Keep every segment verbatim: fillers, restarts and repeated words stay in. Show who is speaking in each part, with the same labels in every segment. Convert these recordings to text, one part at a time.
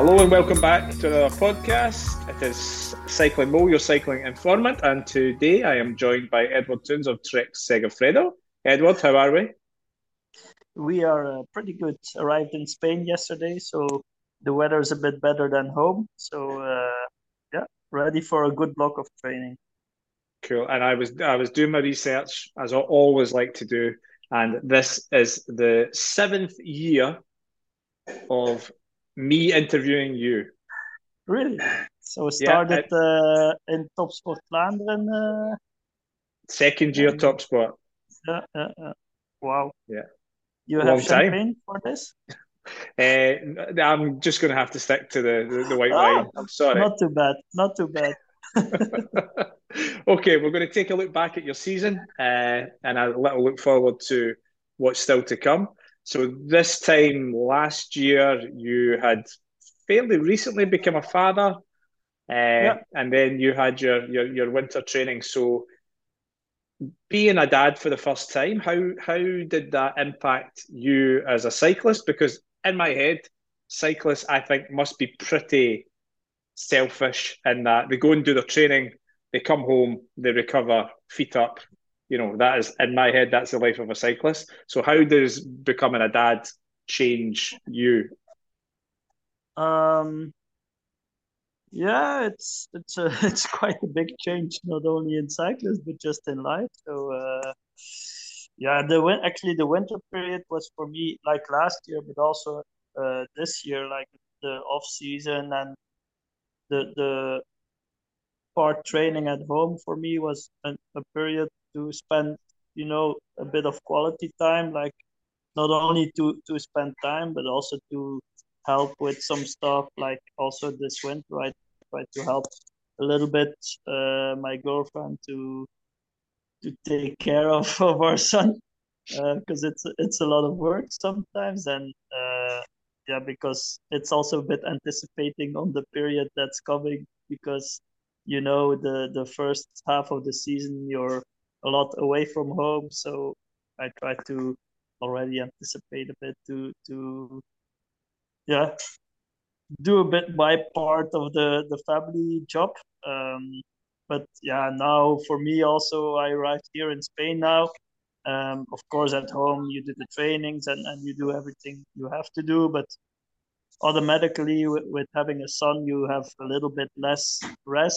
Speaker 1: Hello and welcome back to another podcast. It is Cycling Mo, your cycling informant, and today I am joined by Edward Toons of Trek Segafredo. Edward, how are we?
Speaker 2: We are uh, pretty good. Arrived in Spain yesterday, so the weather is a bit better than home. So uh, yeah, ready for a good block of training.
Speaker 1: Cool. And I was I was doing my research as I always like to do, and this is the seventh year of me interviewing you.
Speaker 2: Really? So
Speaker 1: Yeah,
Speaker 2: started
Speaker 1: it,
Speaker 2: uh, in Top Sport Vlaanderen. Uh,
Speaker 1: second year
Speaker 2: and
Speaker 1: top sport.
Speaker 2: uh, uh, uh, wow,
Speaker 1: Yeah,
Speaker 2: you have
Speaker 1: long time.
Speaker 2: champagne for this?
Speaker 1: Uh, I'm just going to have to stick to the, the, the white
Speaker 2: Oh,
Speaker 1: wine. I'm sorry.
Speaker 2: not too bad. Not too bad.
Speaker 1: Okay, we're going to take a look back at your season uh, and a little look forward to what's still to come. So, this time last year, you had fairly recently become a father, uh,
Speaker 2: Yeah.
Speaker 1: and then you had your, your, your winter training. So, being a dad for the first time, how how did that impact you as a cyclist? Because in my head, cyclists I think must be pretty selfish in that they go and do their training, they come home, they recover, feet up. You know, that is in my head, that's the life of a cyclist. So how does becoming a dad change you?
Speaker 2: Um. Yeah, it's it's a it's quite a big change, not only in cyclists but just in life. So uh, yeah, the win actually the winter period was for me like last year, but also uh, this year, like the off season and the the part training at home for me was a, a period to spend, you know, a bit of quality time, like not only to to spend time but also to help with some stuff. Like also this winter I tried to help a little bit uh, my girlfriend to to take care of, of our son because uh, it's it's a lot of work sometimes. And uh, yeah, because it's also a bit anticipating on the period that's coming, because you know the the first half of the season you're a lot away from home. So I try to already anticipate a bit to to yeah, do a bit my part of the the family job. Um, but yeah, now for me also, I arrived here in Spain now. Um, of course, at home you do the trainings and, and you do everything you have to do, but automatically with, with having a son, you have a little bit less rest.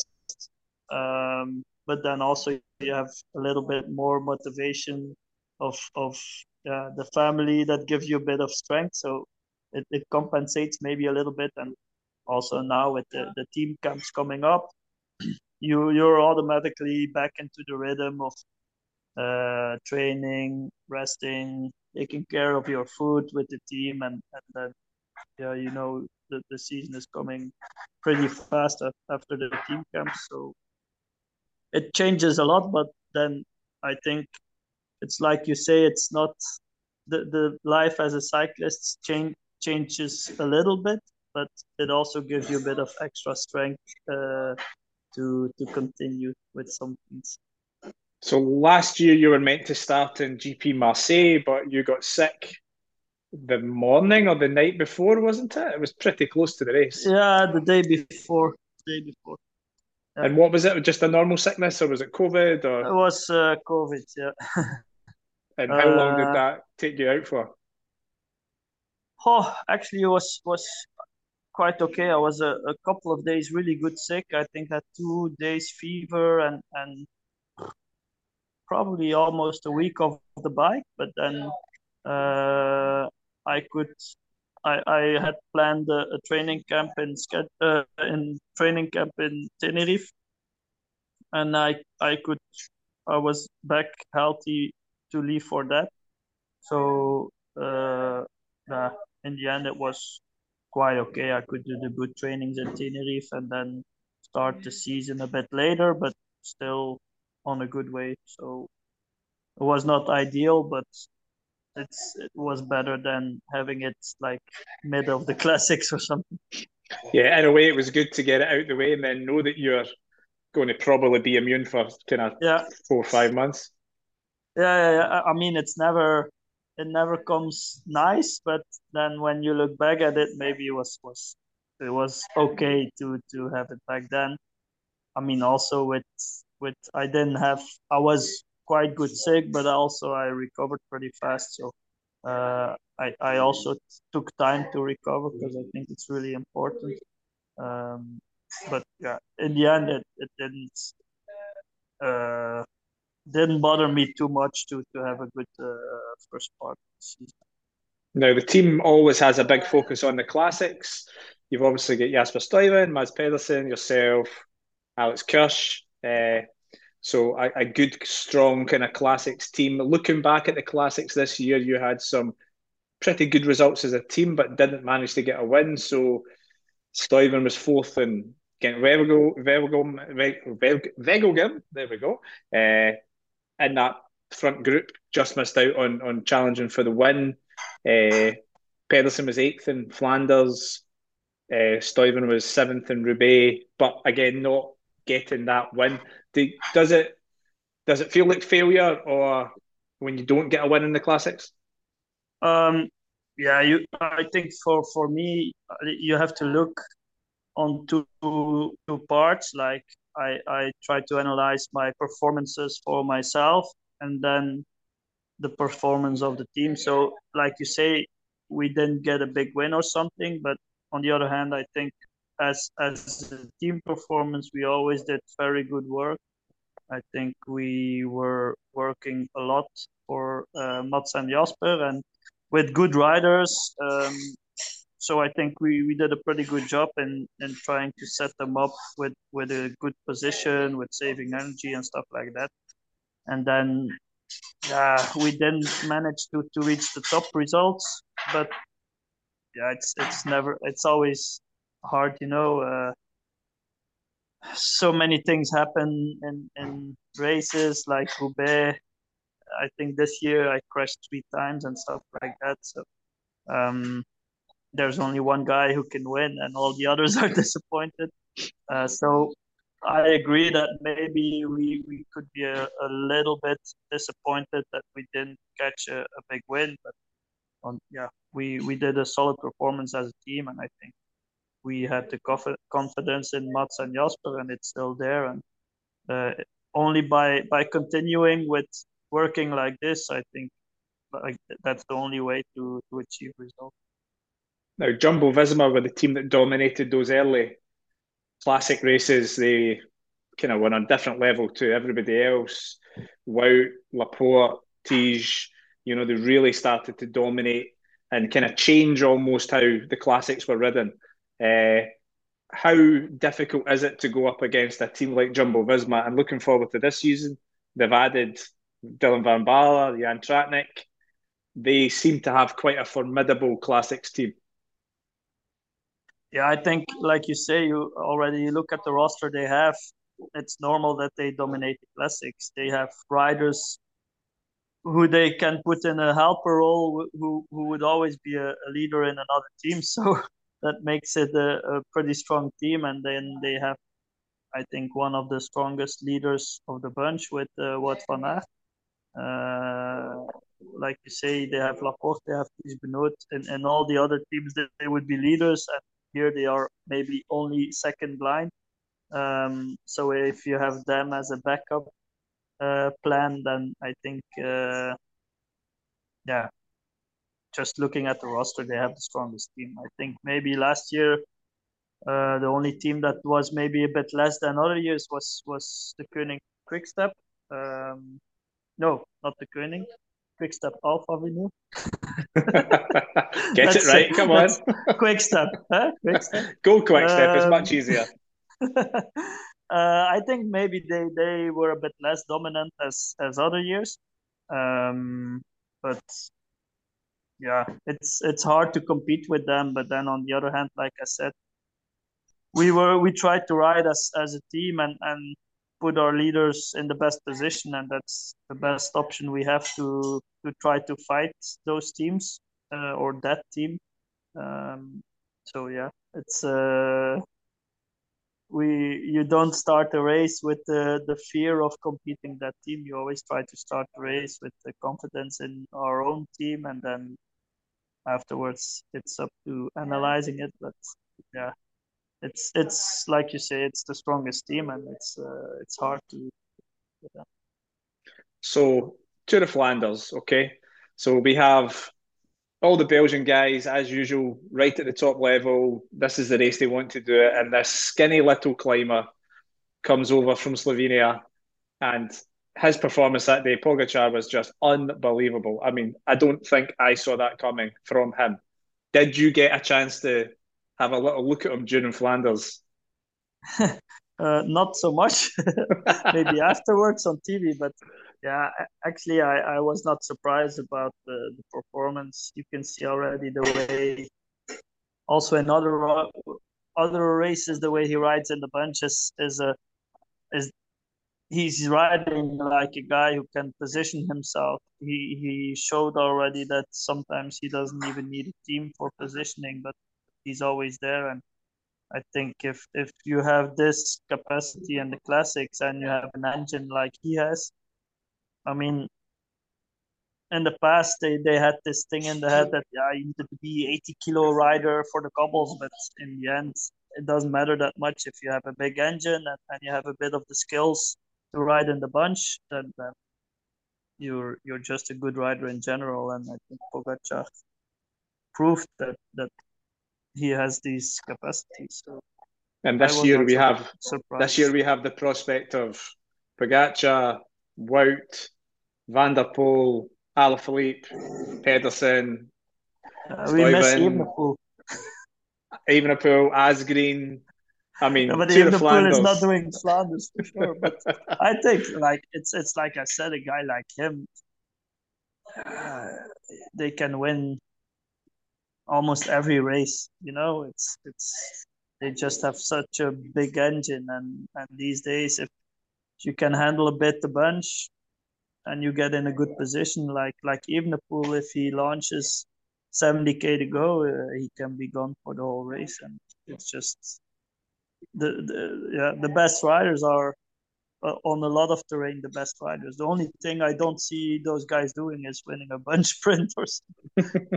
Speaker 2: Um, but then also you have a little bit more motivation of of uh, the family that gives you a bit of strength. So it, it compensates maybe a little bit. And also now with the, the team camps coming up, you you're automatically back into the rhythm of uh, training, resting, taking care of your food with the team, and, and then yeah, you know the, the season is coming pretty fast after the team camp. So it changes a lot, but then I think it's like you say, it's not the, the life as a cyclist change changes a little bit, but it also gives you a bit of extra strength uh, to to continue with some things.
Speaker 1: So last year you were meant to start in G P Marseille, but you got sick the morning or the night before, wasn't it? It was pretty close to the race.
Speaker 2: Yeah, the day before, day before. Yeah,
Speaker 1: And what was it? Just a normal sickness, or was it COVID? Or
Speaker 2: it was uh, COVID. Yeah.
Speaker 1: and how long did
Speaker 2: Uh,
Speaker 1: that take you out for?
Speaker 2: oh, actually, it was was quite okay. I was a, a couple of days really good sick. I think I had two days fever and and probably almost a week of the bike. But then uh, I could. I, I had planned a, a training camp in uh, in training camp in Tenerife, and I I could I was back healthy to leave for that. So uh, nah, in the end, it was quite okay. I could do the good trainings in Tenerife and then start the season a bit later, but still on a good way. So it was not ideal, but it's it was better than having it like mid of the classics or something.
Speaker 1: Yeah, in a way, it was good to get it out the way and then know that you're going to probably be immune for kind of
Speaker 2: Yeah,
Speaker 1: four or five months.
Speaker 2: yeah, yeah, yeah. I mean, it's never it never comes nice, but then when you look back at it, maybe it was was it was okay to to have it back then. I mean, also with with I didn't have I was quite good sick, but also I recovered pretty fast. So uh, I I also took time to recover because I think it's really important. Um, but yeah, in the end, it, it didn't uh, didn't bother me too much to to have a good uh, first part of the season.
Speaker 1: Now, the team always has a big focus on the classics. You've obviously got Jasper Stuyven, Mads Pedersen, yourself, Alex Kirsch. Uh, so a, a good, strong kind of classics team. Looking back at the classics this year, you had some pretty good results as a team, but didn't manage to get a win. So Stuyven was fourth in Gent Wevelgem, Wevelgem, there we go. Uh, in that front group, just missed out on on challenging for the win. Uh, Pedersen was eighth in Flanders. Uh, Stuyven was seventh in Roubaix, but again, not getting that win. Do, does it does it feel like failure, or when you don't get a win in the classics?
Speaker 2: Um, yeah, you. I think for for me, you have to look on two two parts. Like I I try to analyze my performances for myself, and then the performance of the team. So, like you say, we didn't get a big win or something, but on the other hand, I think as as a team performance, we always did very good work. I think we were working a lot for uh, Mats and Jasper, and with good riders. Um, so I think we, we did a pretty good job in, in trying to set them up with, with a good position, with saving energy and stuff like that. And then uh, we didn't manage to, to reach the top results, but yeah, it's it's never it's always hard, you know. Uh, so many things happen in, in races like Roubaix. I think this year I crashed three times and stuff like that. So um, there's only one guy who can win, and all the others are disappointed. Uh, so I agree that maybe we, we could be a, a little bit disappointed that we didn't catch a, a big win, but on, yeah, we, we did a solid performance as a team, and I think we had the conf- confidence in Mats and Jasper, and it's still there. And uh, only by by continuing with working like this, I think like that's the only way to to achieve results.
Speaker 1: Now, Jumbo Visma were the team that dominated those early classic races. They kind of were on a different level to everybody else. Wout, Laporte, Tige, you know, they really started to dominate and kind of change almost how the classics were ridden. Uh, how difficult is it to go up against a team like Jumbo Visma? And looking forward to this season, they've added Dylan Van Baarle, Jan Tratnik. They seem to have quite a formidable classics team.
Speaker 2: Yeah, I think like you say, you already look at the roster they have. It's normal that they dominate the classics. They have riders who they can put in a helper role, who who would always be a, a leader in another team. So that makes it a, a pretty strong team. And then they have, I think, one of the strongest leaders of the bunch with uh, Wout van Aert. Uh, like you say, they have Laporte, they have Ties Benoot, and, and all the other teams that they would be leaders. And here they are maybe only second line. Um, so if you have them as a backup uh, plan, then I think, uh, yeah, just looking at the roster, they have the strongest team. I think maybe last year uh, the only team that was maybe a bit less than other years was was the Koenig Quickstep. Um, no, not the Koenig. Quickstep Alpha Avenue.
Speaker 1: Get it right, come on.
Speaker 2: Quickstep, huh? Quickstep.
Speaker 1: Go Quickstep, um, it's much
Speaker 2: Um,
Speaker 1: easier.
Speaker 2: uh, I think maybe they, they were a bit less dominant as as other years, um, but yeah, it's it's hard to compete with them. But then on the other hand, like I said, we were we tried to ride as as a team and and put our leaders in the best position, and that's the best option we have to to try to fight those teams uh, or that team. Um, so yeah, it's uh, we you don't start a race with the the fear of competing that team. You always try to start the race with the confidence in our own team, and then afterwards it's up to analyzing it. But yeah, it's it's like you say, it's the strongest team, and it's uh, it's hard to. Yeah.
Speaker 1: So, Tour of Flanders, okay. So we have all the Belgian guys, as usual, right at the top level. This is the race they want to do it, and this skinny little climber comes over from Slovenia, and his performance that day, Pogacar, was just unbelievable. I mean, I don't think I saw that coming from him. Did you get a chance to have a little look at him during Flanders?
Speaker 2: uh, not so much, maybe afterwards on T V, but yeah, actually, I, I was not surprised about the, the performance. You can see already the way, also in other other races, the way he rides in the bunches is a is he's riding like a guy who can position himself. He he showed already that sometimes he doesn't even need a team for positioning, but he's always there. And I think if if you have this capacity in the classics and you have an engine like he has, I mean, in the past they, they had this thing in the head that yeah, you needed to be eighty kilo rider for the cobbles, but in the end it doesn't matter that much if you have a big engine and, and you have a bit of the skills to ride in the bunch, then, then you're you're just a good rider in general. And I think Pogacar proved that that he has these capacities. So
Speaker 1: And
Speaker 2: I
Speaker 1: this
Speaker 2: was
Speaker 1: year
Speaker 2: not
Speaker 1: we
Speaker 2: sur-
Speaker 1: have this year
Speaker 2: surprised.
Speaker 1: we have the prospect of Pogacar, Wout, Van der Poel, Alaphilippe, Pedersen,
Speaker 2: Uh, we miss
Speaker 1: Stuyven,
Speaker 2: Evenepoel.
Speaker 1: Evenepoel, Asgreen. I
Speaker 2: Yeah,
Speaker 1: mean,
Speaker 2: but
Speaker 1: Tour of
Speaker 2: Evenepoel is not
Speaker 1: Flanders.
Speaker 2: doing Flanders for sure. But I think like it's it's like I said, a guy like him, uh, they can win almost every race. You know, it's it's they just have such a big engine, and and these days, if you can handle a bit the bunch and you get in a good position, like like Evenepoel, if he launches seventy k to go, uh, he can be gone for the whole race, and it's just the, the yeah the best riders are uh, on a lot of terrain the best riders. The only thing I don't see those guys doing is winning a bunch sprint or something.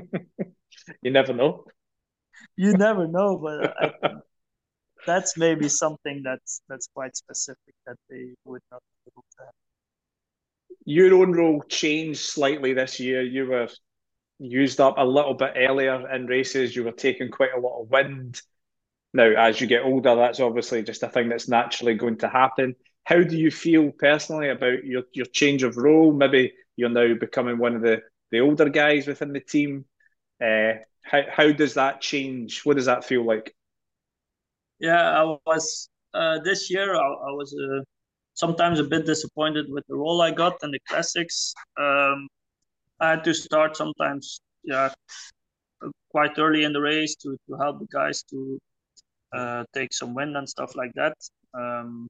Speaker 1: You never know.
Speaker 2: You never know, but I think that's maybe something that's that's quite specific that they would not be able to have.
Speaker 1: Your own role changed slightly this year. You were used up a little bit earlier in races. You were taking quite a lot of wind. Now, as you get older, that's obviously just a thing that's naturally going to happen. How do you feel personally about your, your change of role? Maybe you're now becoming one of the, the older guys within the team. Uh, how, how does that change? What does that feel like?
Speaker 2: Yeah, I was uh, this year. I, I was uh, sometimes a bit disappointed with the role I got in the classics. Um, I had to start sometimes, yeah, quite early in the race to to help the guys to uh, take some wind and stuff like that. Um,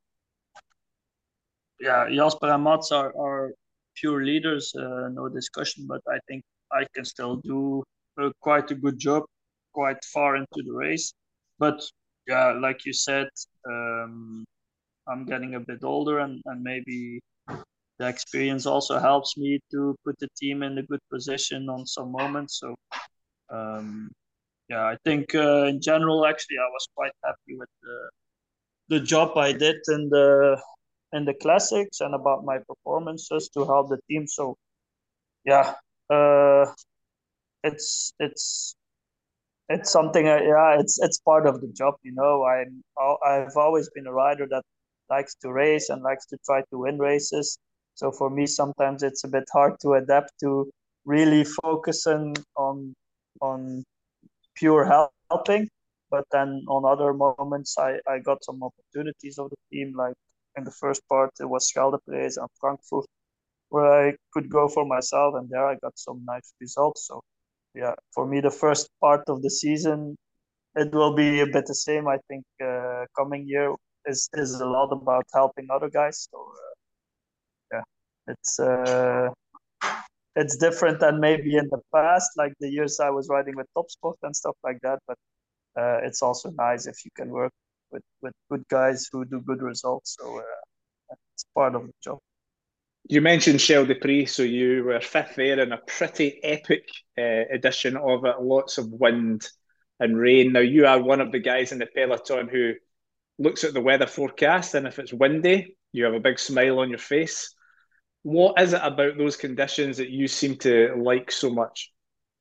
Speaker 2: yeah, Jasper and Mats are, are pure leaders, uh, no discussion. But I think I can still do uh, quite a good job, quite far into the race. But yeah, like you said, um, I'm getting a bit older, and, and maybe the experience also helps me to put the team in a good position on some moments. So um, yeah, I think uh, in general, actually, I was quite happy with the the job I did in the in the classics and about my performances to help the team. So yeah, uh, it's it's it's something. Uh, yeah, it's it's part of the job. You know, I'm I've always been a rider that likes to race and likes to try to win races. So for me, sometimes it's a bit hard to adapt to really focusing on on pure helping. But then on other moments, I, I got some opportunities of the team. Like in the first part, it was Scheldepraise and Frankfurt, where I could go for myself, and there I got some nice results. So yeah, for me, the first part of the season, it will be a bit the same. I think uh, coming year is is a lot about helping other guys. So uh, yeah, it's uh, it's different than maybe in the past, like the years I was riding with Topsport and stuff like that. But uh, it's also nice if you can work with, with good guys who do good results. So uh, it's part of the job.
Speaker 1: You mentioned Shell de Prix, so you were fifth there in a pretty epic uh, edition of it. Lots of wind, and rain. Now, you are one of the guys in the peloton who looks at the weather forecast, and if it's windy, you have a big smile on your face. What is it about those conditions that you seem to like so much?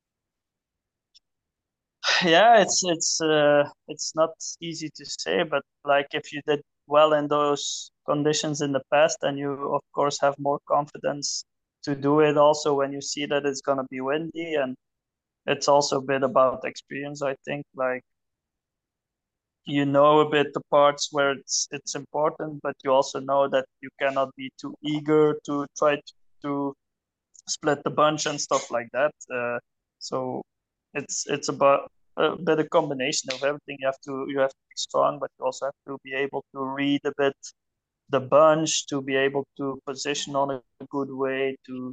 Speaker 2: Yeah, it's it's uh, it's not easy to say, but like if you did well in those conditions in the past, then you of course have more confidence to do it also when you see that it's gonna be windy. And it's also a bit about experience, I think. Like you know a bit the parts where it's it's important, but you also know that you cannot be too eager to try to, to split the bunch and stuff like that. Uh, so it's it's about a bit of combination of everything. You have to you have to be strong, but you also have to be able to read a bit the bunch, to be able to position on a good way, to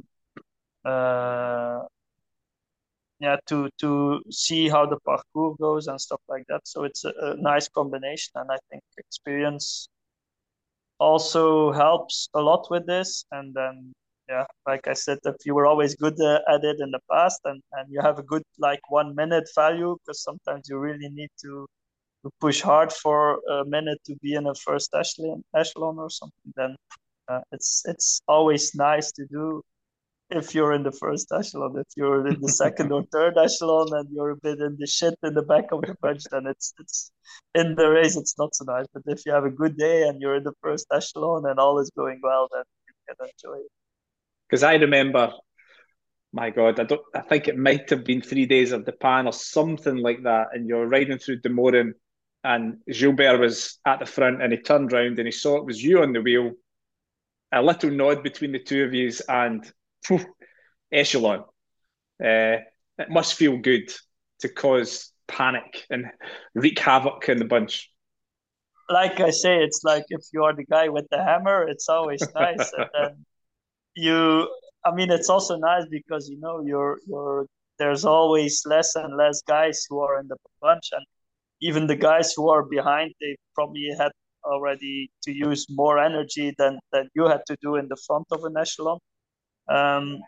Speaker 2: uh, yeah, to to see how the parcours goes and stuff like that. So it's a, a nice combination, and I think experience also helps a lot with this. And then, yeah, like I said, if you were always good uh, at it in the past, and and you have a good like one minute value, because sometimes you really need to to push hard for a minute to be in a first echelon echelon or something, then uh, it's it's always nice to do if you're in the first echelon. If you're in the second or third echelon and you're a bit in the shit in the back of the bunch, then it's it's in the race it's not so nice. But if you have a good day and you're in the first echelon and all is going well, then you can enjoy it.
Speaker 1: Because I remember, my God, I don't. I think it might have been three days of the pan or something like that, and you're riding through De Morin, and Gilbert was at the front, and he turned round and he saw it was you on the wheel. A little nod between the two of you, and phew, echelon. Uh, it must feel good to cause panic and wreak havoc in the bunch.
Speaker 2: Like I say, it's like if you are the guy with the hammer, it's always nice. And then you, I mean, it's also nice because you know you're you're there's always less and less guys who are in the bunch, and even the guys who are behind, they probably had already to use more energy than than you had to do in the front of an echelon. Um,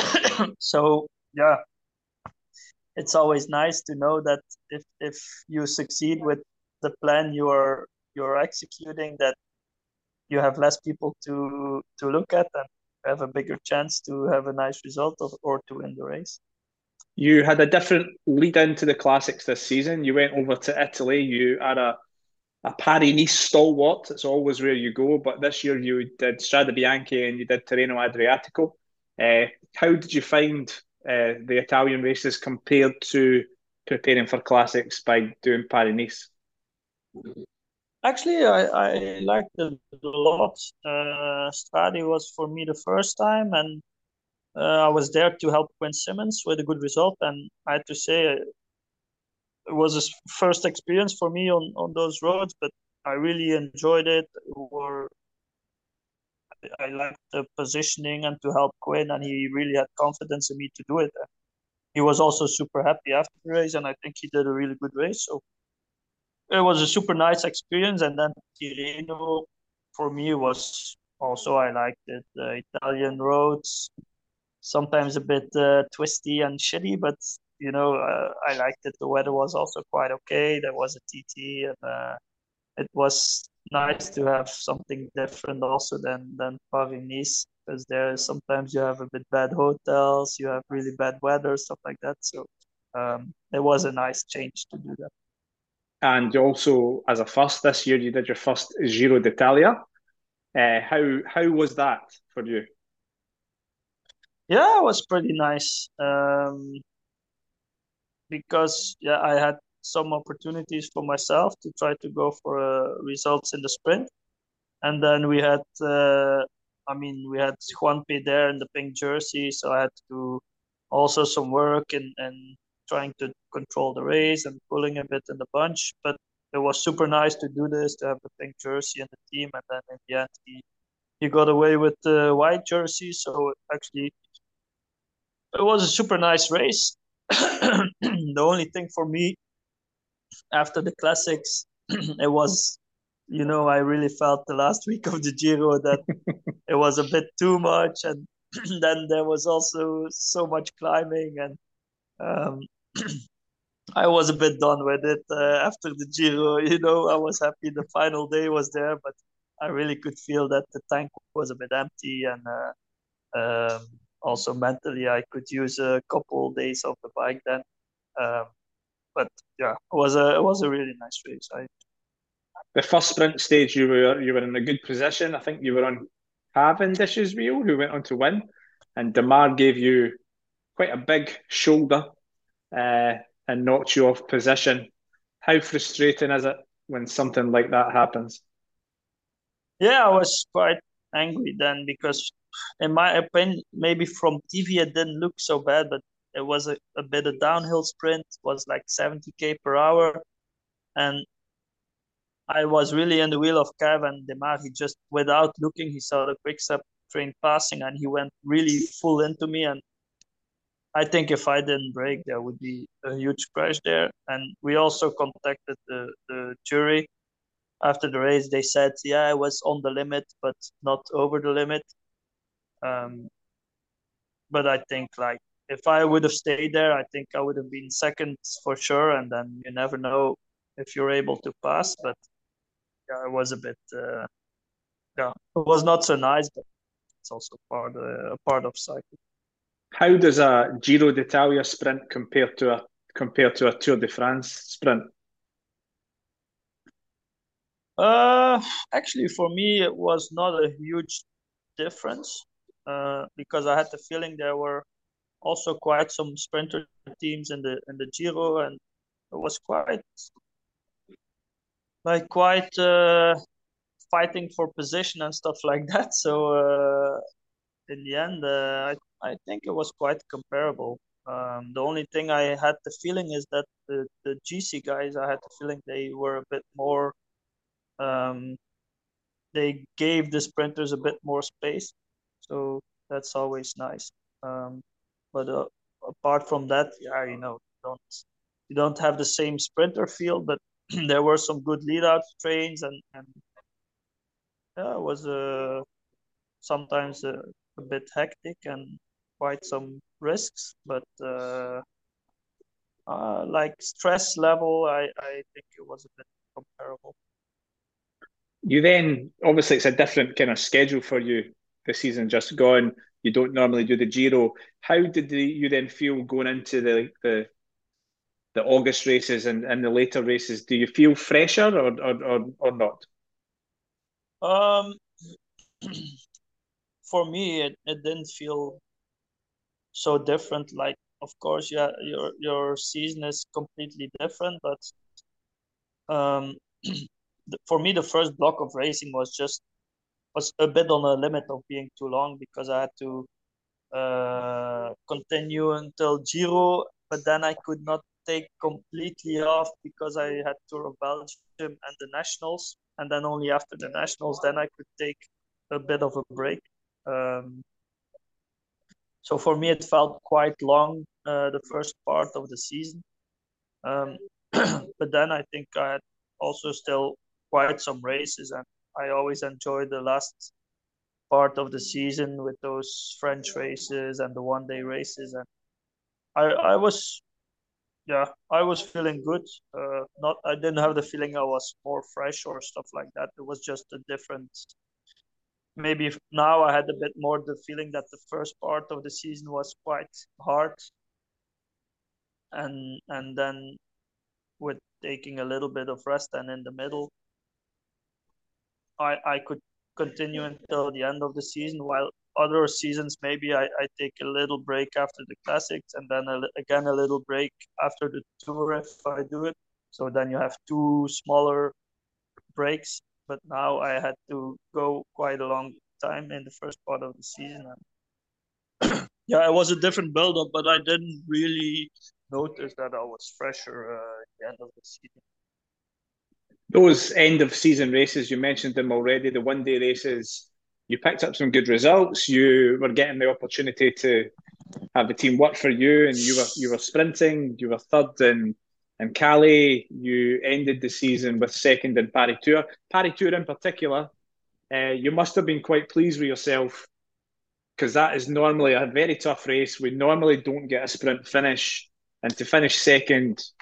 Speaker 2: so yeah, it's always nice to know that if if you succeed with the plan you're you're executing, that you have less people to to look at and have a bigger chance to have a nice result of, or to win the race.
Speaker 1: You had a different lead into the classics this season. You went over to Italy. You are a, a Paris Nice stalwart. It's always where you go. But this year you did Strade Bianche and you did Tirreno Adriatico. Uh, how did you find uh, the Italian races compared to preparing for classics by doing Paris Nice?
Speaker 2: Actually, I, I liked it a lot. Uh, Strade was for me the first time, and uh, I was there to help Quinn Simmons with a good result. And I had to say, uh, it was a first experience for me on, on those roads, but I really enjoyed it. Or I liked the positioning and to help Quinn, and he really had confidence in me to do it. He was also super happy after the race, and I think he did a really good race. So it was a super nice experience. And then Tirreno, for me, was also, I liked it. The Italian roads, sometimes a bit uh, twisty and shitty, but you know, uh, I liked it. The weather was also quite okay. There was a T T, and uh, it was nice to have something different also than than Paris Nice, because there sometimes you have a bit bad hotels, you have really bad weather, stuff like that. So um, it was a nice change to do that.
Speaker 1: And you also, as a first this year, you did your first Giro d'Italia. Uh, how how was that for you?
Speaker 2: Yeah, it was pretty nice. Um, because yeah, I had some opportunities for myself to try to go for uh, results in the sprint, and then we had, uh, I mean, we had Juanpi there in the pink jersey, so I had to do also some work and and trying to control the race and pulling a bit in the bunch, but it was super nice to do this, to have the pink jersey in the team, and then in the end he he got away with the white jersey, so actually it was a super nice race. The only thing for me after the classics, it was, you know, I really felt the last week of the Giro that it was a bit too much, and then there was also so much climbing, and um, I was a bit done with it uh, after the Giro. You know, I was happy the final day was there, but I really could feel that the tank was a bit empty, and uh, um, also mentally, I could use a couple days of the bike then. Um, but yeah, it was a it was a really nice race. I
Speaker 1: The first sprint stage, you were you were in a good position. I think you were on Cavendish's wheel, who went on to win, and Demar gave you quite a big shoulder uh, and knocked you off position. How frustrating is it when something like that happens?
Speaker 2: Yeah, I was quite angry then because, in my opinion, maybe from T V it didn't look so bad, but it was a, a bit of downhill sprint, was like seventy k per hour, and I was really in the wheel of Kev and Demar. He just, without looking, he saw the quick step train passing, and he went really full into me. And I think if I didn't brake, there would be a huge crash there. And we also contacted the, the jury after the race. They said, yeah, I was on the limit, but not over the limit. Um, but I think like if I would have stayed there, I think I would have been second for sure. And then you never know if you're able to pass. But yeah, it was a bit, uh, yeah, it was not so nice, but it's also part uh, a part of cycling.
Speaker 1: How does a Giro d'Italia sprint compare to a compare to a Tour de France sprint?
Speaker 2: Uh, actually, for me, it was not a huge difference uh, because I had the feeling there were also quite some sprinter teams in the in the Giro, and it was quite like quite uh, fighting for position and stuff like that. So uh, in the end, uh, I I think it was quite comparable. Um, the only thing I had the feeling is that the the G C guys, I had the feeling they were a bit more. Um, they gave the sprinters a bit more space, so that's always nice. Um, but uh, apart from that, yeah, you know, you don't you don't have the same sprinter field, but there were some good lead out trains, and and yeah, it was uh, sometimes a, a bit hectic and quite some risks, but uh, uh, like stress level, I I think it was a bit comparable.
Speaker 1: You then obviously it's a different kind of schedule for you this season just gone. You don't normally do the Giro. How did the, you then feel going into the the, the August races and, and the later races? Do you feel fresher or or, or, or not?
Speaker 2: Um, for me, it, it didn't feel so different. Like, of course, yeah, your your season is completely different, but um, for me, the first block of racing was just was a bit on the limit of being too long because I had to uh, continue until Giro, but then I could not take completely off because I had Tour of Belgium and the Nationals, and then only after the Nationals, then I could take a bit of a break. Um, so for me, it felt quite long, uh, the first part of the season. Um, but then I think I had also still quite some races, and I always enjoy the last part of the season with those French races and the one day races. And I, I was, yeah, I was feeling good. Uh, not, I didn't have the feeling I was more fresh or stuff like that. It was just a different. Maybe now I had a bit more the feeling that the first part of the season was quite hard, and and then with taking a little bit of rest and in the middle, I I could continue until the end of the season. While other seasons, maybe I, I take a little break after the classics and then a, again a little break after the tour if I do it. So then you have two smaller breaks. But now I had to go quite a long time in the first part of the season. And yeah, it was a different build up, but I didn't really notice that I was fresher uh, at the end of the season.
Speaker 1: Those end of season races, you mentioned them already, the one day races, you picked up some good results. You were getting the opportunity to have the team work for you, and you were you were sprinting. You were third in in Calais. You ended the season with second in Paris Tour. Paris Tour in particular, uh, you must have been quite pleased with yourself because that is normally a very tough race. We normally don't get a sprint finish, and to finish second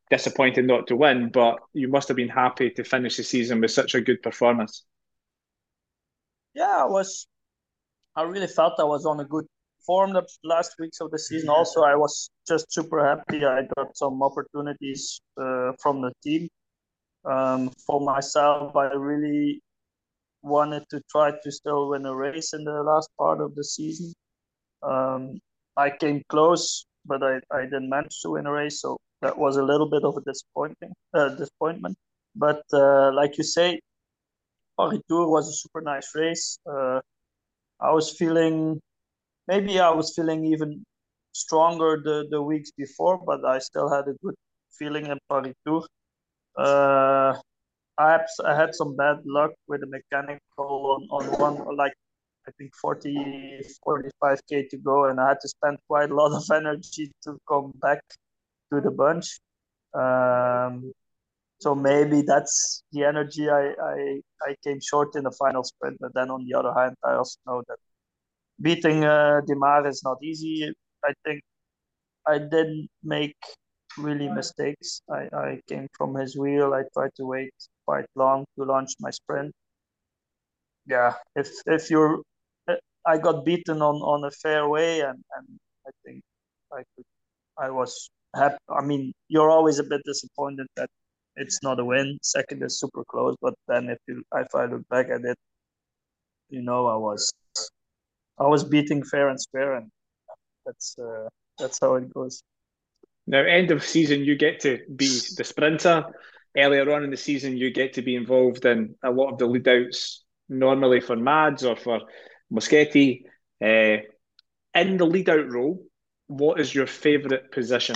Speaker 1: disappointed not to win, but you must have been happy to finish the season with such a good performance.
Speaker 2: Yeah, I was. I really felt I was on a good form the last weeks of the season. Also, I was just super happy. I got some opportunities uh, from the team. Um, for myself, I really wanted to try to still win a race in the last part of the season. Um, I came close, but I, I didn't manage to win a race, so that was a little bit of a disappointing uh, disappointment. But uh, like you say, Paris Tour was a super nice race. Uh, I was feeling maybe I was feeling even stronger the, the weeks before, but I still had a good feeling in Paris Tour. Uh, I had, I had some bad luck with the mechanical on, on one, like I think forty, forty-five K to go, and I had to spend quite a lot of energy to come back to the bunch. Um, so maybe that's the energy I, I, I came short in the final sprint. But then on the other hand, I also know that beating uh, Demar is not easy. I think I didn't make really mistakes. I, I came from his wheel. I tried to wait quite long to launch my sprint. Yeah, if if you're, I got beaten on on a fair way, and and I think I could, I was happy. I mean, you're always a bit disappointed that it's not a win. Second is super close, but then if you if I look back at it, you know, I was I was beating fair and square, and that's uh, that's how it goes.
Speaker 1: Now, end of season, you get to be the sprinter. Earlier on in the season, you get to be involved in a lot of the lead outs, normally for Mads or for Moschetti. Uh, in the lead out role, what is your favourite position?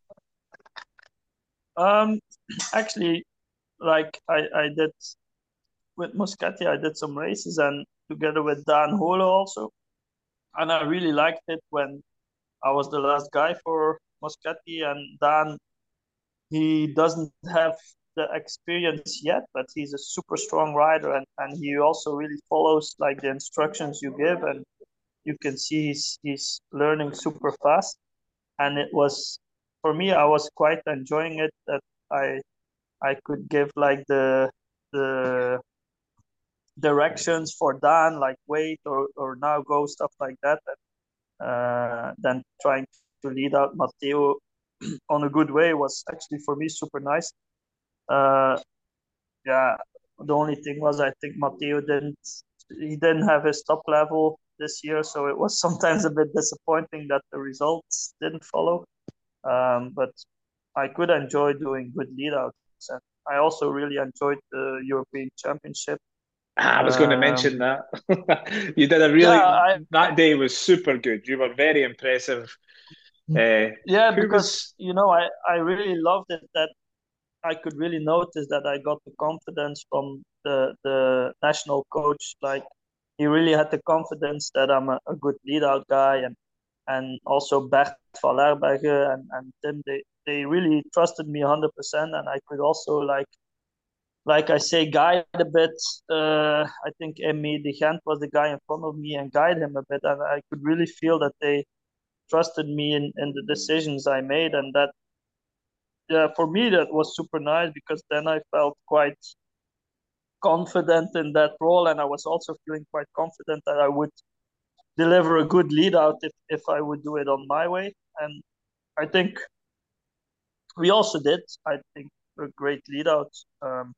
Speaker 2: Um, actually, like I I did with Moschetti, I did some races and together with Dan Hole also, and I really liked it when I was the last guy for Moschetti, and Dan, he doesn't have the experience yet, but he's a super strong rider, and, and he also really follows like the instructions you give, and you can see he's, he's learning super fast. And it was, for me, I was quite enjoying it that I I could give like the the directions for Dan, like wait or, or now go, stuff like that. And, uh, then trying to lead out Matteo on a good way was actually for me super nice. Uh, yeah, the only thing was I think Matteo didn't he didn't have his top level this year, so it was sometimes a bit disappointing that the results didn't follow. Um, but I could enjoy doing good lead outs, and I also really enjoyed the European Championship.
Speaker 1: I was going to
Speaker 2: Um,
Speaker 1: mention that. You did a
Speaker 2: yeah,
Speaker 1: really,
Speaker 2: I
Speaker 1: that day was super good. You were very impressive. Uh,
Speaker 2: yeah,
Speaker 1: who
Speaker 2: because
Speaker 1: was,
Speaker 2: you know I I really loved it that I could really notice that I got the confidence from the the national coach. Like he really had the confidence that I'm a, a good lead out guy, and and also Bert van Lerbergen and and Tim. They they really trusted me one hundred percent, and I could also like like I say guide a bit. Uh, I think Emmy de Gent was the guy in front of me and guide him a bit, and I could really feel that they trusted me in, in the decisions I made, and that yeah, for me that was super nice because then I felt quite confident in that role, and I was also feeling quite confident that I would deliver a good lead out if, if I would do it on my way. And I think we also did. I think a great lead out. Um,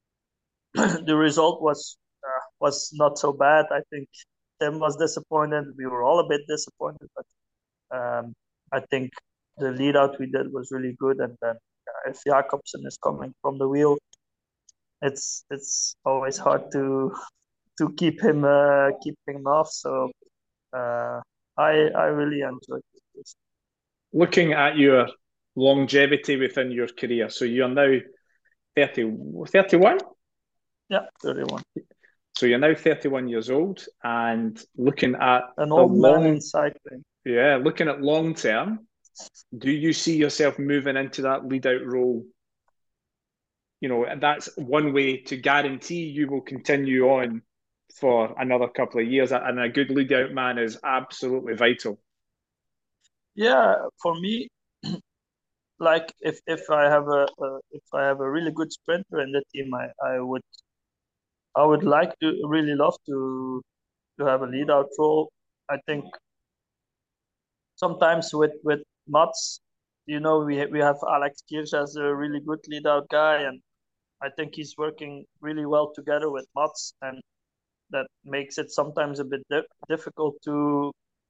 Speaker 2: the result was uh, was not so bad. I think Tim was disappointed. We were all a bit disappointed, but um, I think the lead out we did was really good. And then uh, if Jakobsen is coming from the wheel, it's it's always hard to to keep him uh, keep him off. So uh, I I really enjoyed this.
Speaker 1: looking at your longevity within your career? So you're now thirty, thirty-one.
Speaker 2: Yeah, thirty-one.
Speaker 1: So you're now thirty-one years old and looking at
Speaker 2: An
Speaker 1: the
Speaker 2: old man in
Speaker 1: long,
Speaker 2: cycling.
Speaker 1: yeah, looking at long term, do you see yourself moving into that lead out role? You know, that's one way to guarantee you will continue on for another couple of years. And a good lead out man is absolutely vital.
Speaker 2: Yeah, for me, like if if I have a, a if I have a really good sprinter in the team, I I would I would like to really love to to have a lead out role. I think sometimes with with Mats, you know, we we have Alex Kirsch as a really good lead out guy, and I think he's working really well together with Mats, and that makes it sometimes a bit di- difficult to.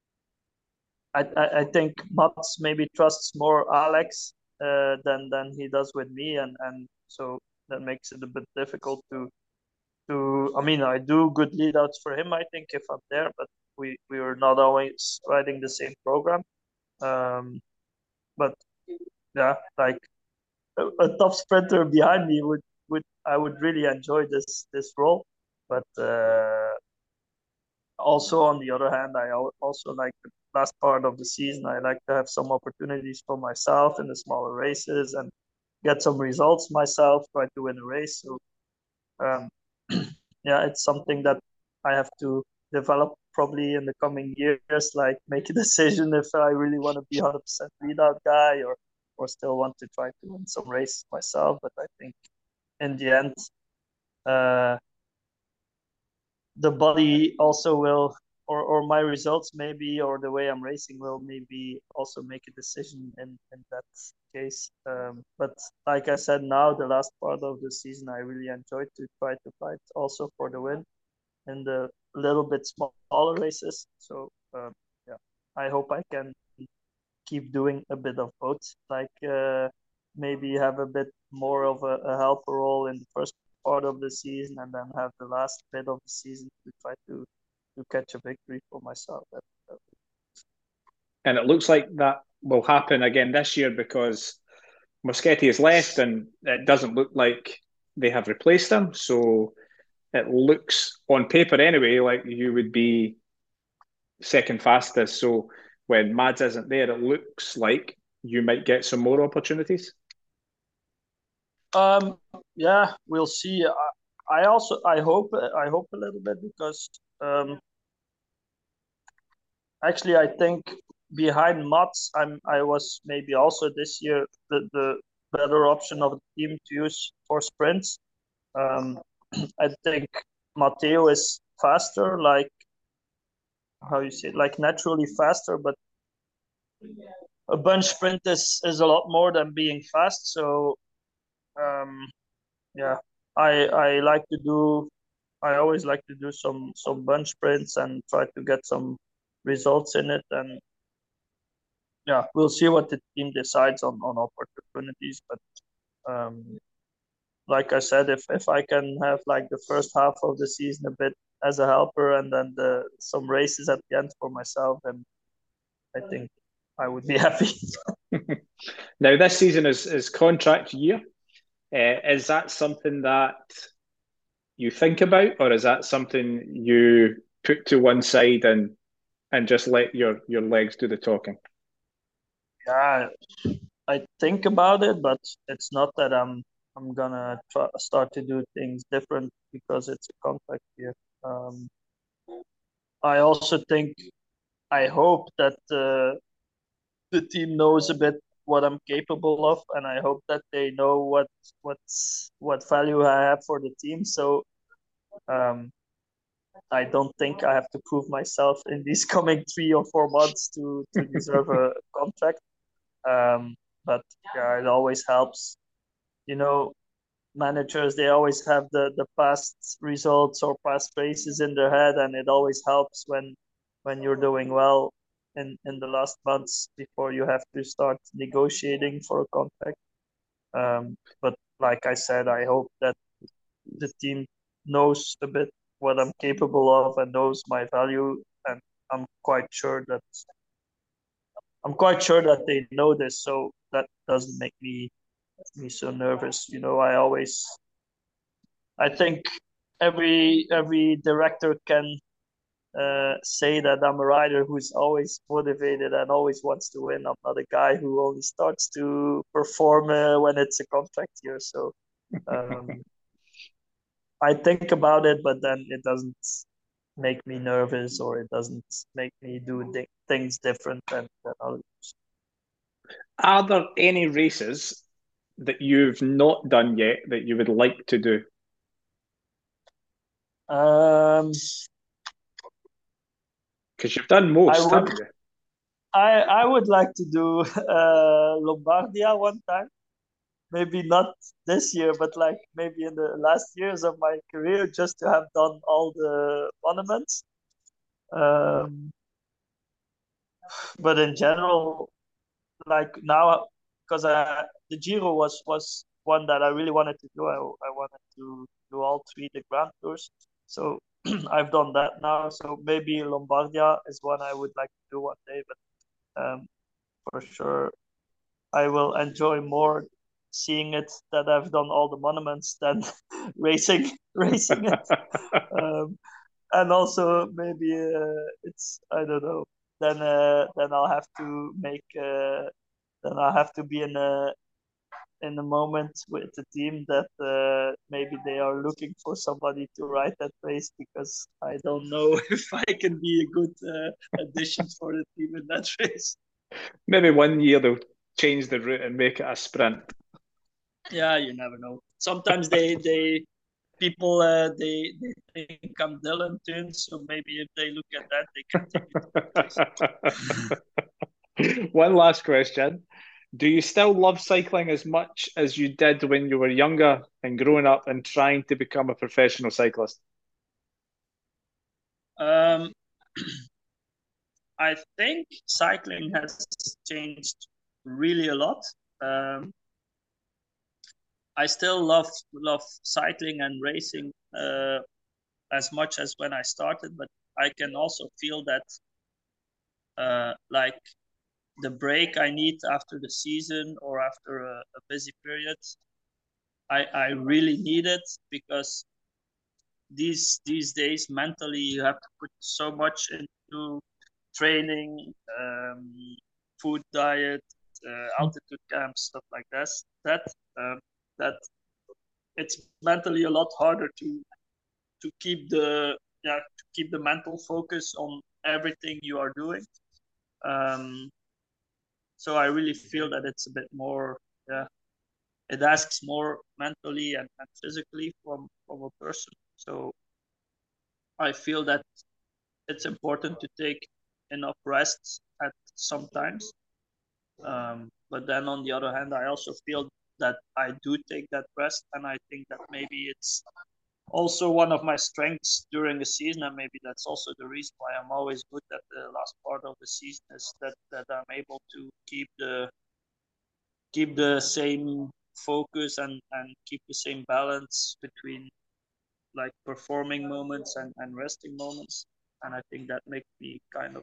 Speaker 2: I, I I think Mats maybe trusts more Alex uh, than than he does with me, and and so that makes it a bit difficult to to. I mean, I do good lead outs for him, I think, if I'm there, but we we are not always riding the same program. Um, but yeah, like a, a top sprinter behind me would would I would really enjoy this this role, but uh, also on the other hand, I also like the last part of the season. I like to have some opportunities for myself in the smaller races and get some results myself, try to win a race. So um, yeah, it's something that I have to develop probably in the coming years. Like make a decision if I really want to be one hundred percent lead out guy or or still want to try to win some race myself. But I think in the end, uh, the body also will, or, or my results maybe, or the way I'm racing will maybe also make a decision in, in that case. Um, but like I said, now the last part of the season, I really enjoyed to try to fight also for the win in the little bit smaller races. So um, yeah, I hope I can keep doing a bit of both. Like uh, maybe have a bit more of a, a helper role in the first part of the season, and then have the last bit of the season to try to to catch a victory for myself. That, that,
Speaker 1: And it looks like that will happen again this year because Moschetti has left, and it doesn't look like they have replaced him. So it looks on paper anyway like you would be second fastest. So when Mads isn't there, it looks like you might get some more opportunities.
Speaker 2: um, yeah, we'll see. I, I also I hope I hope a little bit because um, actually I think behind Mats, I'm I was maybe also this year the, the better option of the team to use for sprints. Um, I think Matteo is faster, like how you say, it, like naturally faster, but a bunch sprint is is a lot more than being fast. So um, yeah, I I like to do. I always like to do some some bunch sprints and try to get some results in it. And yeah, we'll see what the team decides on on opportunities. But um, like I said, if if I can have like the first half of the season a bit as a helper and then the some races at the end for myself, then I think I would be happy.
Speaker 1: Now, this season is, is contract year. Uh, is that something that you think about, or is that something you put to one side and and just let your your legs do the talking?
Speaker 2: Yeah, I think about it, but it's not that I'm I'm gonna try, start to do things different because it's a contract year. Um, I also think I hope that uh, the team knows a bit what I'm capable of, and I hope that they know what what's what value I have for the team. So um, I don't think I have to prove myself in these coming three or four months to to deserve a contract. Um, but yeah, it always helps. You know, managers they always have the the past results or past races in their head, and it always helps when when you're doing well in in the last months before you have to start negotiating for a contract. Um, but like I said, I hope that the team knows a bit what I'm capable of and knows my value, and I'm quite sure that I'm quite sure that they know this, so that doesn't make me me so nervous. You know, I always I think every every director can uh, say that I'm a rider who's always motivated and always wants to win. I'm not a guy who only starts to perform uh, when it's a contract year. So um, I think about it, but then it doesn't make me nervous or it doesn't make me do th- things different than, than others.
Speaker 1: Are there any races that you've not done yet that you would like to do?
Speaker 2: Um,
Speaker 1: Because you've done
Speaker 2: I
Speaker 1: most,
Speaker 2: would
Speaker 1: haven't you?
Speaker 2: I I would like to do uh, Lombardia one time. Maybe not this year, but like maybe in the last years of my career, just to have done all the monuments. Um, but in general, like now, because I the Giro was was one that I really wanted to do. I I wanted to do all three the Grand Tours. So I've done that now. So maybe Lombardia is one I would like to do one day. But um, for sure, I will enjoy more seeing it that I've done all the monuments than racing racing it. Um, and also maybe uh, it's I don't know. Then uh, then I'll have to make uh, then I'll have to be in a in a moment with the team that uh, maybe they are looking for somebody to ride that race because I don't know if I can be a good uh, addition for the team in that race.
Speaker 1: Maybe one year they'll change the route and make it a sprint.
Speaker 2: Yeah, you never know. Sometimes they they people uh, they they think I'm Dylan Tune, so maybe if they look at that, they can take it to that race.
Speaker 1: One last question. Do you still love cycling as much as you did when you were younger and growing up and trying to become a professional cyclist?
Speaker 2: Um, I think cycling has changed really a lot. Um, I still love love cycling and racing uh, as much as when I started, but I can also feel that uh, like the break I need after the season or after a, a busy period, I, I really need it because these these days mentally you have to put so much into training, um, food diet, uh, altitude camps, stuff like that. That um, that it's mentally a lot harder to to keep the yeah to keep the mental focus on everything you are doing. Um, so I really feel that it's a bit more yeah it asks more mentally and, and physically from from a person. So I feel that it's important to take enough rest at sometimes. Um, but then on the other hand, I also feel that I do take that rest, and I think that maybe it's also one of my strengths during the season, and maybe that's also the reason why I'm always good at the last part of the season is that that I'm able to keep the keep the same focus and and keep the same balance between like performing moments and and resting moments, and I think that makes me kind of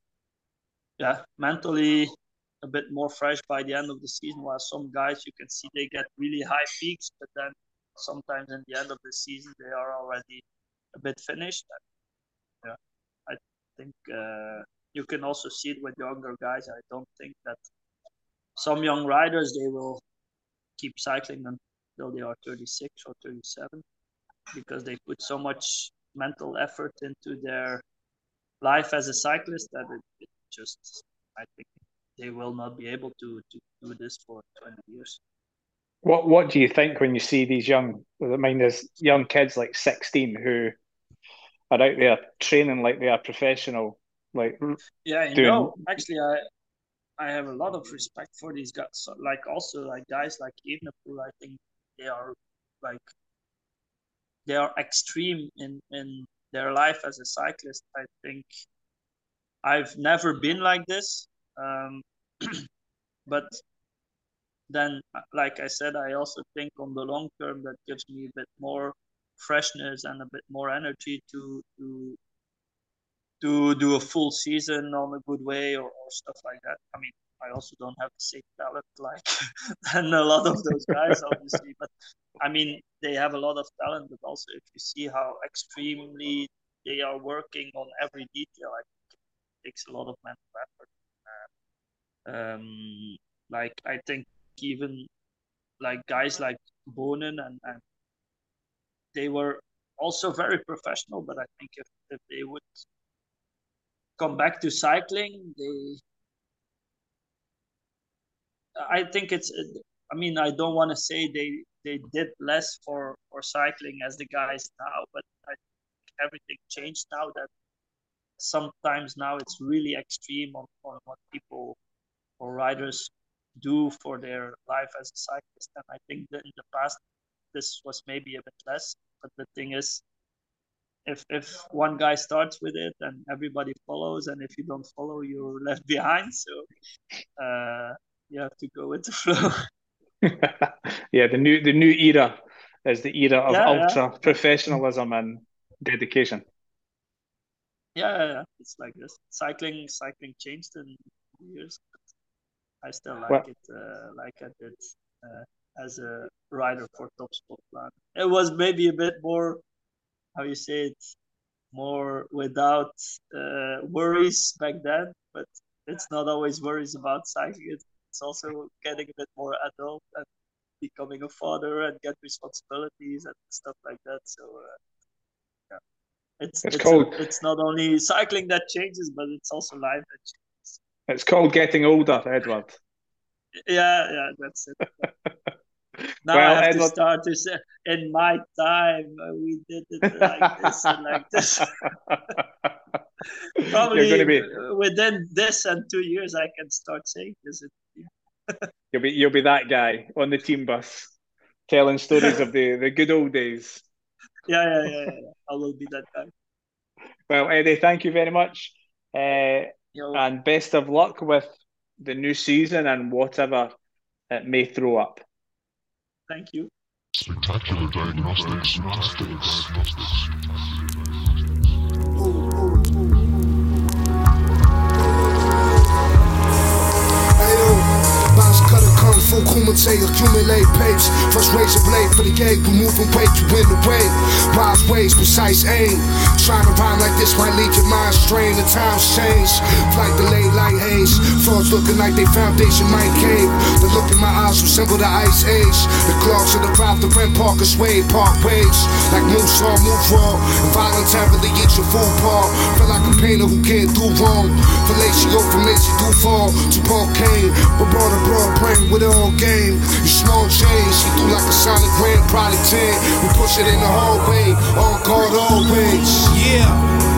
Speaker 2: yeah mentally a bit more fresh by the end of the season. While some guys you can see they get really high peaks, but then sometimes in the end of the season they are already a bit finished. Yeah, I think uh, you can also see it with younger guys. I don't think that some young riders they will keep cycling until they are thirty-six or thirty-seven because they put so much mental effort into their life as a cyclist that it, it just I think they will not be able to to do this for twenty years.
Speaker 1: What What do you think when you see these young, I mean, there's young kids like sixteen who are out there training like they are professional, like
Speaker 2: Yeah, you
Speaker 1: doing.
Speaker 2: know, actually, I I have a lot of respect for these guys. So, like also like guys like Evenepoel, I think they are like they are extreme in in their life as a cyclist. I think I've never been like this, um, but then, like I said, I also think on the long term that gives me a bit more freshness and a bit more energy to to to do a full season on a good way or, or stuff like that. I mean, I also don't have the same talent like than a lot of those guys, obviously, but I mean, they have a lot of talent, but also if you see how extremely they are working on every detail, I think it takes a lot of mental effort. Um, like I think even like guys like Bonen and, and they were also very professional, but I think if, if they would come back to cycling, they I think it's. I mean, I don't want to say they they did less for for cycling as the guys now, but I think everything changed now. That sometimes now it's really extreme on, on what people or riders do for their life as a cyclist, and I think that in the past this was maybe a bit less. But the thing is, if if one guy starts with it and everybody follows, and if you don't follow, you're left behind. So uh, you have to go with the flow.
Speaker 1: Yeah, the new the new era is the era of
Speaker 2: Yeah,
Speaker 1: ultra
Speaker 2: yeah.
Speaker 1: professionalism and dedication.
Speaker 2: Yeah, yeah, yeah, it's like this. Cycling, cycling changed in years. I still like
Speaker 1: Well,
Speaker 2: it, uh, like I did uh, as a rider for Top Sport Plan. It was maybe a bit more, how you say it, more without uh, worries back then. But it's not always worries about cycling. It's also getting a bit more adult and becoming a father and get responsibilities and stuff like that. So uh, yeah, it's
Speaker 1: it's
Speaker 2: it's a,
Speaker 1: called
Speaker 2: it's not only cycling that changes, but it's also life that changes.
Speaker 1: it's called getting older, Edward.
Speaker 2: Yeah, yeah, that's it. Now
Speaker 1: Well,
Speaker 2: I have
Speaker 1: Edward,
Speaker 2: to start to say, in my time, uh, we did it like this and like this.
Speaker 1: you're
Speaker 2: Probably
Speaker 1: going to be
Speaker 2: within this and two years, I can start saying this.
Speaker 1: you'll be you'll be that guy on the team bus telling stories of the the good old days.
Speaker 2: Yeah, yeah, yeah, yeah. I will be that guy.
Speaker 1: Well, Eddie, thank you very much, uh,
Speaker 2: Yo,
Speaker 1: and best of luck with the new season and whatever it may throw up.
Speaker 2: thank you.
Speaker 3: Spectacular diagnostics.
Speaker 4: Full kumite, accumulate pace. First razor blade for the gate, we moving weight to win the way. Wise ways, precise aim. Trying to rhyme like this might lead your mind strain. The times change, flight delayed like haze. Frauds looking like they foundation might cave. The look in my eyes resemble the ice age. The clogs of the route, the Brent Parker sway, park waves. Like moose on, move raw. Involuntarily eat your food paw. Feel like a painter who can't do wrong. Fellatio from Lazy Duval to Paul Kane. But brought a broad brain with all game. You small change, you do like a Sonic Grand Product ten. We push it in the hallway, on guard always.
Speaker 5: Yeah.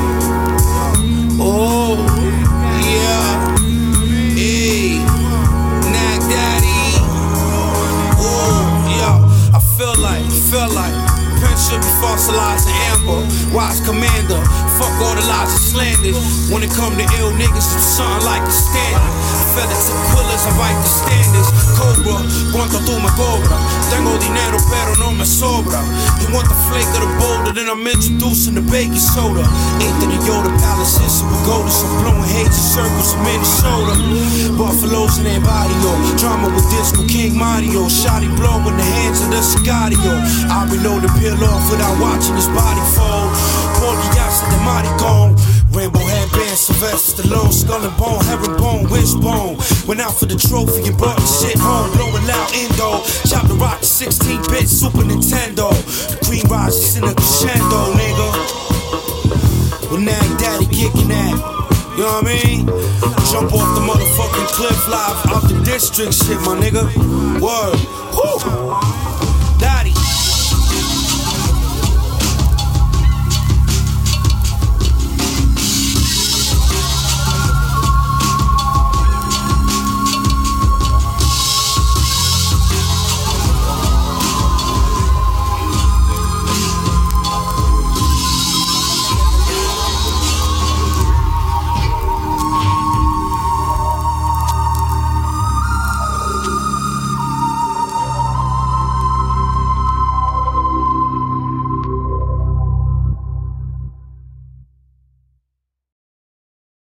Speaker 5: Oh, yeah. Hey, Nag Daddy. Oh, yeah. I feel like, feel like Prince should be fossilized in amber. Wise commander, fuck all the lies and slanders. When it come to ill niggas, it's something like the standard. Fellas and quillers, I write the standards. Cobra, cuanto tú me cobras. Tengo dinero, pero no me sobra. You want the flake of the boulder, then I'm introducing the baking soda. Anthony Yoda palaces, we go to some blowing hazy circles in Minnesota. Buffaloes in their barrio, drama with Disco King Mario. Shotty blow in the hands of the Sicario. I reload the peel off without watching his body fold. Porgy the mighty gone. Rainbow headband, Sylvester Stallone, skull and bone, herringbone, wishbone. Went out for the trophy and brought the shit home. Blowing loud Indo, chop the rock to sixteen bit Super Nintendo. The cream rises in a crescendo, nigga. With Nag Daddy kicking that, you know what I mean? Jump off the motherfucking cliff live out the district shit, my nigga. Word. Woo.